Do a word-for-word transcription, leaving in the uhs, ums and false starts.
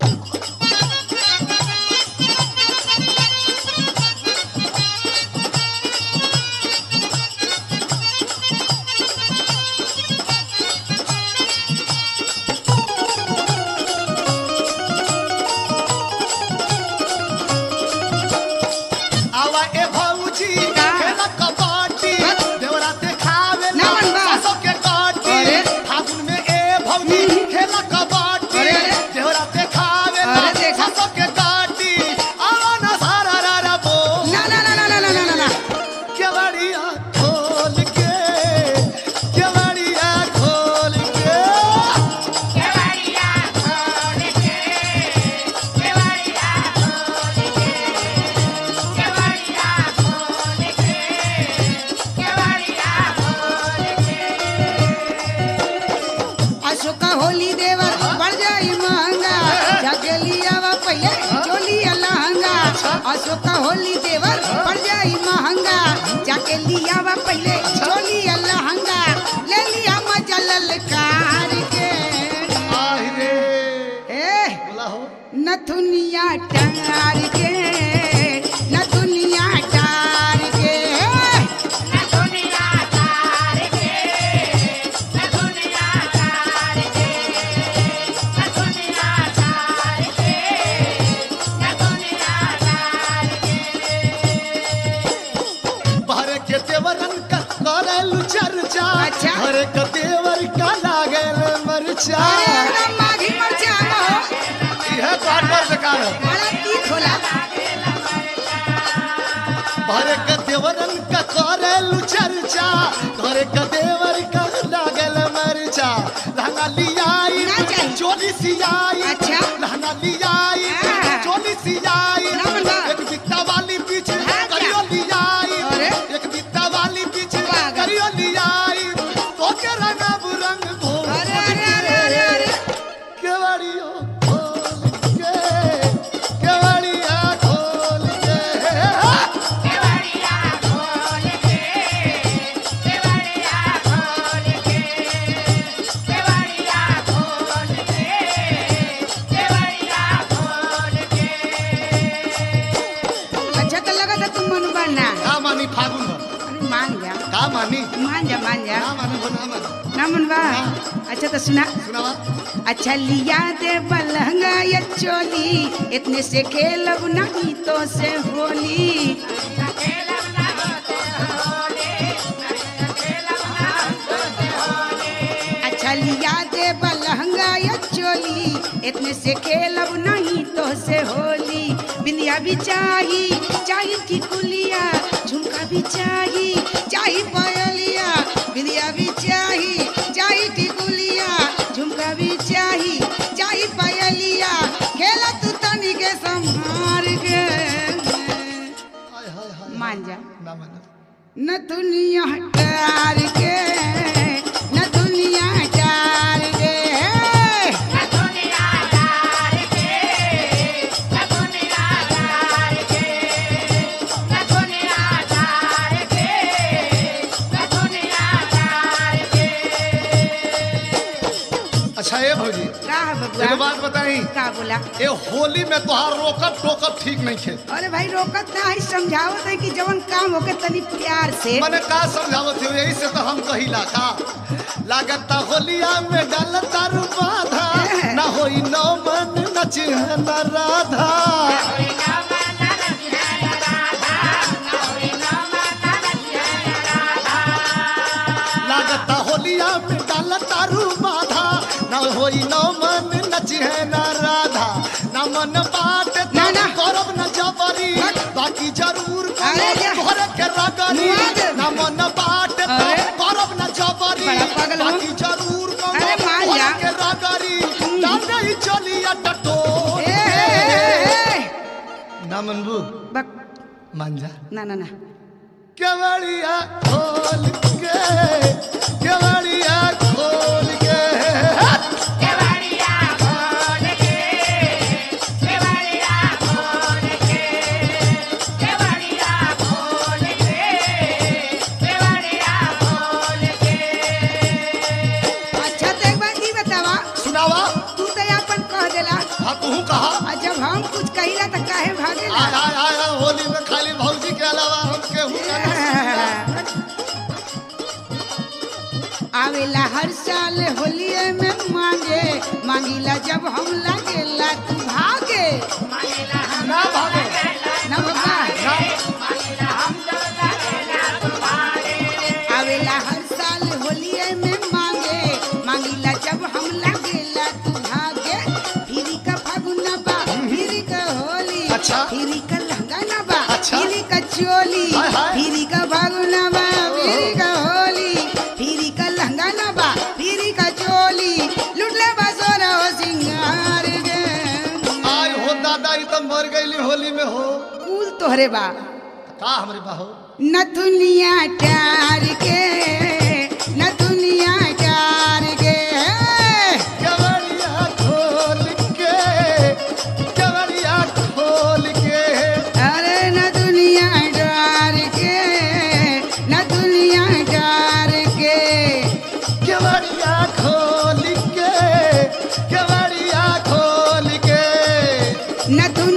अशोक होली देवर पड़ जाई महंगा जाके लिया वा पहले चोली लहंगा ले लिया मजा ललकार के ए नथुनिया टार के नथुनिया टार के नथुनिया टार के नथुनिया टार के नथुनिया टार के नथुनिया टार भरे के देवरन का करेलु चर्चा अच्छा। भरे के देवर का लागल मरचा अरे माघी मरचा हो यह काट पर बेकार है बड़ा तीत होला भरे के देवरन का करेलु चर्चा भरे के देवर का लागल मरचा लहंगा लियाई ना चाहिए। चोली सियाई अच्छा। लहंगा लियाई हाँ। चोली सियाई ना बंदा। एक बित्ता वाली पीछे हाँ क्या? करियो लियाई अरे। एक बित्ता वाली पीछे पागल। करियो लियाई तो के रंग रंग भो अरे अरे अरे अरे अरे केवड़ियो खोल के केवड़िया खोल के केवड़िया खोल के केवड़िया खोल के केवड़िया खोल के केवड़िया खोल के अच्छा तो लगा था तुम मन बनना का मानी फागुन भर अरे मान जा का मानी मान जा मान जा ना मानी हो ना मानी ना मनवा अच्छा तो सुना सुनावा अच्छा लिया दे बलहंगा या चोली इतने से खेलब नहीं तो से होली अच्छा लिया दे बलहंगा या चोली इतने से खेलब नहीं तो से होली बिंदिया भी चाही चाही टिकुलिया झुमका भी चाही चाही पायलिया बिंदिया भी चाही चाही टिकुलिया झुमका भी चाही चाही पायलिया खेला तू तनी के संभार के हाय हाय हाय मान जा ना मानी न दुनिया टार के न दुनिया टार के नथुनिया टार के नथुनिया टार के नथुनिया टार के नथुनिया टार के अच्छा ये भौजी का है एक बबुआ बात बताई का बोला ये होली में तोहार रोकत टोकत ठीक नहीं खे अरे भाई रोकत ना है समझावत है कि जवन काम होके तनी प्यार से मने का समझावत हो यही से तो हम कहिला का लागता होलिया में डालता रु बाधा ना होई नो मन नच न राधा लागता होलिया में डालता रु बाधा ना होई नो मन नच है न राधा ना मन बाट ना, ना। करब न जबरी बाकी जरूर अरे जा। घर के रगरी मुआ दे। ना मन बाट अरे। करब न जबरी बड़ा पागल हो। बाकी जरूर अरे मान जा। घर के रगरी डांगई चलिया टटोल ए, ए, ए, ए। ना मनबू बक मान जा ना ना ना केवड़िया खोल के केवड़िया खोल के केवड़िया खोल के केवड़िया खोल के केवड़िया खोल के केवड़िया खोल के अच्छा तो एक बात ई बतावा सुनावा तू तो अपन कह देला हाँ तू कहा और जब हम कुछ कहिला तो काहे भागेला? आय आय आय आय, होली में खाली भौजी के अलावा हम केहू ना ना। आवेला हर साल होलिये में मांगे, मांगीला जब हम लगेला तू भागे। ना भागो ना बाबा आवेला हर साल होलिये में मांगे, मांगीला जब हम लगेला तू भागे। फिरी का फागुना बा, फिरी का होली, अच्छा। फिरी का लहंगा ना बा, अच्छा। फिरी का चोली, हाय, हाय। फिरी का फागुना बा, फिरी का होली, फिरी का लहंगा ना बा, फिरी का चोली, लुटले बसोरा हो सिंगार गे। आय हो दादा ई तो मर गईली होली में हो। कुल तोहरे बा का हमरे बाहो नथुनिया टार के, नथुनिया टार के। केवड़िया खोल के, केवड़िया खोल के। अरे नथुनिया टार के, नथुनिया टार के। केवड़िया खोल के, केवड़िया खोल के। नथुनिया